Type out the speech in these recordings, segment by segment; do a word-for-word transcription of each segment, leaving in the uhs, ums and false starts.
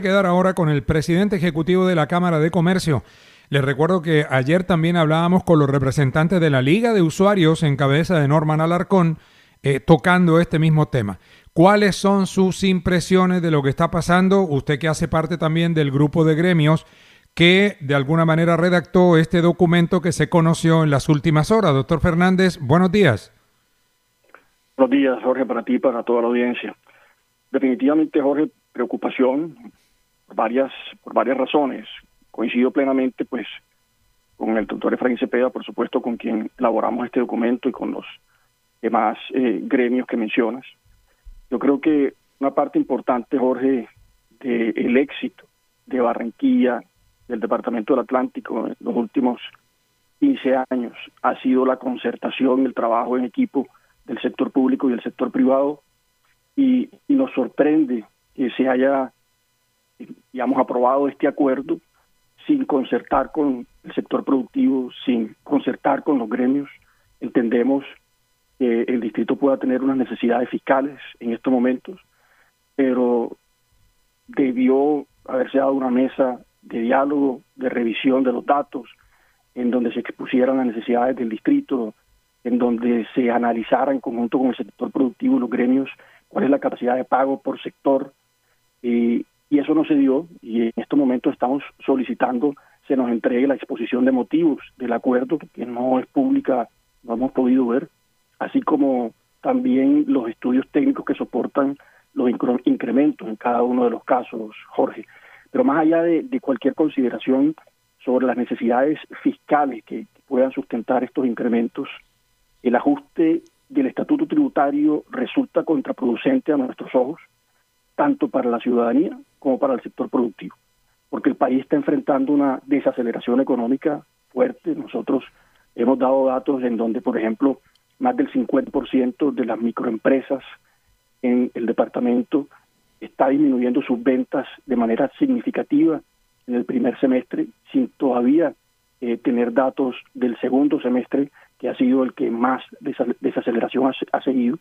Quedar ahora con el presidente ejecutivo de la Cámara de Comercio. Les recuerdo que ayer también hablábamos con los representantes de la Liga de Usuarios en cabeza de Norman Alarcón, eh, tocando este mismo tema. ¿Cuáles son sus impresiones de lo que está pasando? Usted que hace parte también del grupo de gremios que de alguna manera redactó este documento que se conoció en las últimas horas. Doctor Fernández, buenos días. Buenos días, Jorge, para ti y para toda la audiencia. Definitivamente, Jorge, preocupación por varias, por varias razones. Coincido plenamente pues con el doctor Efraín Cepeda, por supuesto, con quien elaboramos este documento y con los demás eh, gremios que mencionas. Yo creo que una parte importante, Jorge, del éxito de Barranquilla, del Departamento del Atlántico en los últimos quince años, ha sido la concertación y el trabajo en equipo del sector público y del sector privado, y, y nos sorprende que se haya, digamos, aprobado este acuerdo sin concertar con el sector productivo, sin concertar con los gremios. Entendemos que el distrito pueda tener unas necesidades fiscales en estos momentos, pero debió haberse dado una mesa de diálogo, de revisión de los datos, en donde se expusieran las necesidades del distrito, en donde se analizara en conjunto con el sector productivo y los gremios cuál es la capacidad de pago por sector, y, y eso no se dio, y en estos momentos estamos solicitando se nos entregue la exposición de motivos del acuerdo, que no es pública, no hemos podido ver, así como también los estudios técnicos que soportan los incrementos en cada uno de los casos, Jorge. Pero más allá de, de cualquier consideración sobre las necesidades fiscales que, que puedan sustentar estos incrementos, el ajuste del estatuto tributario resulta contraproducente a nuestros ojos, tanto para la ciudadanía como para el sector productivo, porque el país está enfrentando una desaceleración económica fuerte. Nosotros hemos dado datos en donde, por ejemplo, más del cincuenta por ciento de las microempresas en el departamento está disminuyendo sus ventas de manera significativa en el primer semestre, sin todavía eh, tener datos del segundo semestre, que ha sido el que más desaceleración ha, ha seguido.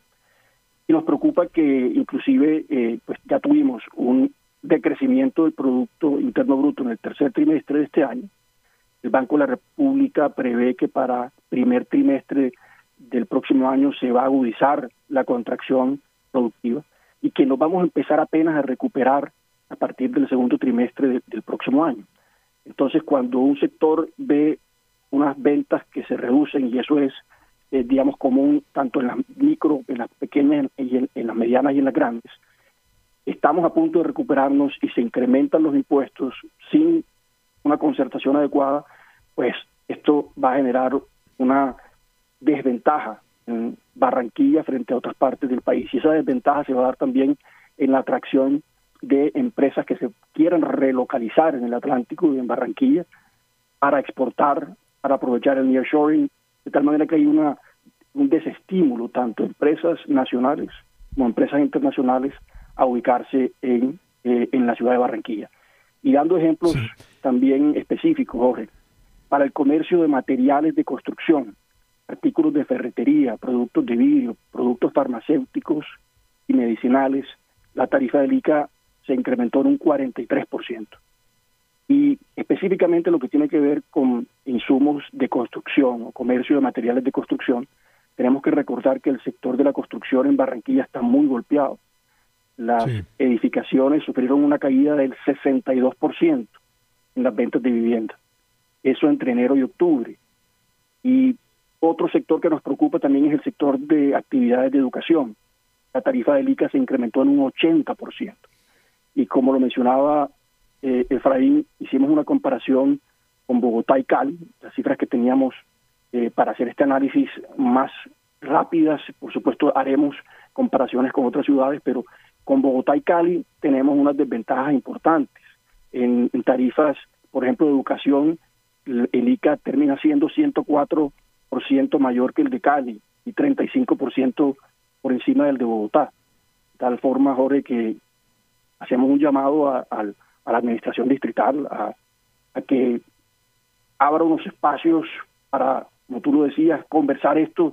Y nos preocupa que inclusive eh, pues ya tuvimos un decrecimiento del Producto Interno Bruto en el tercer trimestre de este año. El Banco de la República prevé que para primer trimestre del próximo año se va a agudizar la contracción productiva y que nos vamos a empezar apenas a recuperar a partir del segundo trimestre de, del próximo año. Entonces, cuando un sector ve unas ventas que se reducen, y eso es, eh, digamos, común tanto en las micro, en las pequeñas, y en, en las medianas y en las grandes, estamos a punto de recuperarnos y se incrementan los impuestos sin una concertación adecuada, pues esto va a generar una desventaja en Barranquilla frente a otras partes del país, y esa desventaja se va a dar también en la atracción de empresas que se quieran relocalizar en el Atlántico y en Barranquilla para exportar, para aprovechar el nearshoring, de tal manera que hay una un desestímulo tanto empresas nacionales como empresas internacionales a ubicarse en, eh, en la ciudad de Barranquilla. Y dando ejemplos sí. también específicos, Jorge, para el comercio de materiales de construcción, artículos de ferretería, productos de vidrio, productos farmacéuticos y medicinales, la tarifa del I C A se incrementó en un cuarenta y tres por ciento. Y específicamente lo que tiene que ver con insumos de construcción o comercio de materiales de construcción, tenemos que recordar que el sector de la construcción en Barranquilla está muy golpeado. Las sí. edificaciones sufrieron una caída del sesenta y dos por ciento en las ventas de vivienda. Eso entre enero y octubre. Y otro sector que nos preocupa también es el sector de actividades de educación. La tarifa del I C A se incrementó en un ochenta por ciento. Y como lo mencionaba eh, Efraín, hicimos una comparación con Bogotá y Cali, las cifras que teníamos eh, para hacer este análisis más rápidas. Por supuesto, haremos comparaciones con otras ciudades, pero con Bogotá y Cali tenemos unas desventajas importantes. En, en tarifas, por ejemplo, de educación, el, el I C A termina siendo ciento cuatro por ciento mayor que el de Cali y treinta y cinco por ciento por encima del de Bogotá. De tal forma, Jorge, que hacemos un llamado a, a, a la administración distrital a, a que abra unos espacios para, como tú lo decías, conversar esto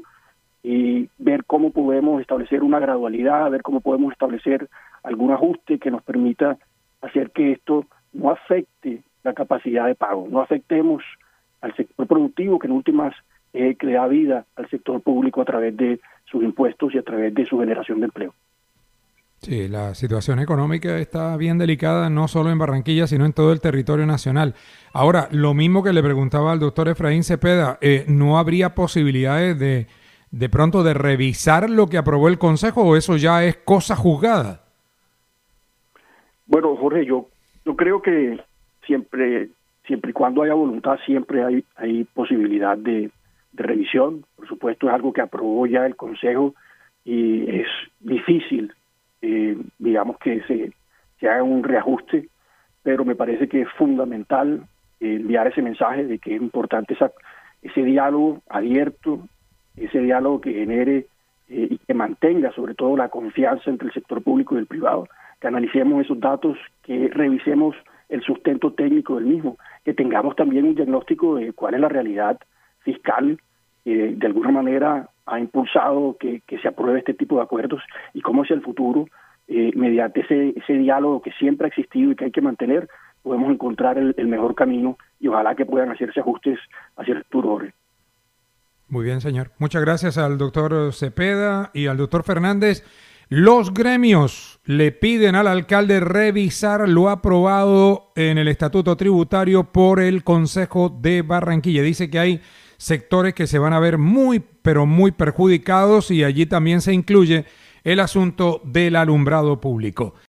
y ver cómo podemos establecer una gradualidad, ver cómo podemos establecer algún ajuste que nos permita hacer que esto no afecte la capacidad de pago, no afectemos al sector productivo, que en últimas es el que le da vida al sector público a través de sus impuestos y a través de su generación de empleo. Sí, la situación económica está bien delicada, no solo en Barranquilla, sino en todo el territorio nacional. Ahora, lo mismo que le preguntaba al doctor Efraín Cepeda, eh, ¿no habría posibilidades de, de pronto de revisar lo que aprobó el Consejo o eso ya es cosa juzgada? Bueno, Jorge, yo, yo creo que siempre, siempre y cuando haya voluntad, siempre hay, hay posibilidad de, de revisión. Por supuesto, es algo que aprobó ya el Consejo y es difícil Eh, digamos que se, se haga un reajuste, pero me parece que es fundamental eh, enviar ese mensaje de que es importante esa, ese diálogo abierto, ese diálogo que genere eh, y que mantenga sobre todo la confianza entre el sector público y el privado, que analicemos esos datos, que revisemos el sustento técnico del mismo, que tengamos también un diagnóstico de cuál es la realidad fiscal que de alguna manera ha impulsado que, que se apruebe este tipo de acuerdos y cómo hacia el futuro, eh, mediante ese, ese diálogo que siempre ha existido y que hay que mantener, podemos encontrar el, el mejor camino y ojalá que puedan hacerse ajustes hacia el futuro. Muy bien, señor. Muchas gracias al doctor Cepeda y al doctor Fernández. Los gremios le piden al alcalde revisar lo aprobado en el estatuto tributario por el Consejo de Barranquilla. Dice que hay sectores que se van a ver muy, pero muy perjudicados y allí también se incluye el asunto del alumbrado público.